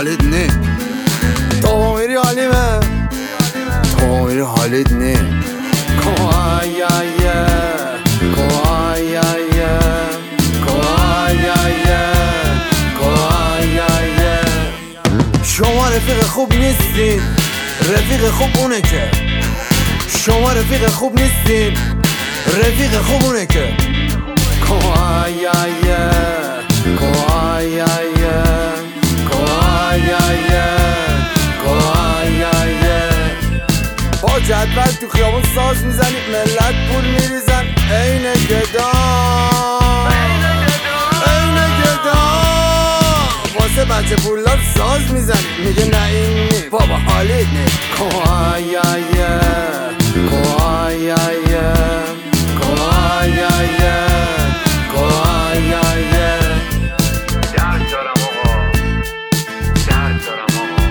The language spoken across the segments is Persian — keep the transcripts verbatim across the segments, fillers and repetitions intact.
حالت نه تو میری حالیمه تو میری حالت نه کوایایه کوایایه کوایایه کوایایه شما رفیق خوب نیستین رفیق خوب اونه که شما رفیق خوب نیستین رفیق خوب اونه که کوایایه کوایایه کوایایه کوایایه با جدول تو خیابون ساز میزنید ملت پول میریزن عین گدا عین گدا واسه بچه پولدار ساز میزنید میگه نه این نی بابا حالیت نی کوایایه کوایایه کوایایه کوایایه درد دارم آقا درد دارم آقا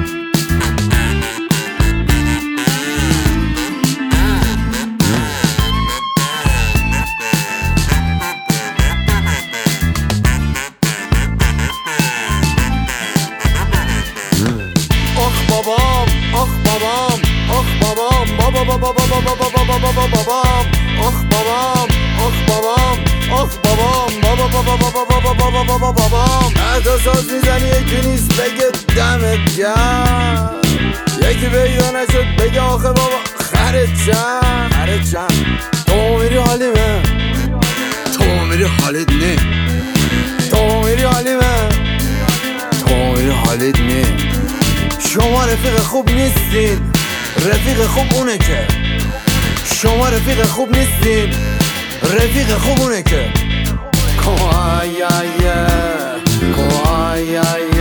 آخ بابام آخ بابام آخ بابام بابا بابا بابا بابا بابا بابا بابام آخ بابام آخ بابام آخ بابام بابا بابا بابا بابا بابا بابا بابام تا ساز میزنی یکی نیست بگه دمت گرم یکی پیدا نشد بگه آخه بابا خرت چند خرت چند تو میری حالیمه تو میری حالت نه تو میری حالیمه تو میری حالت نه شما رفیق خوب نیستین رفیق خوب اونه که شما رفیق خوب نیستین رفیق خوب اونه که کوایایه کوایایه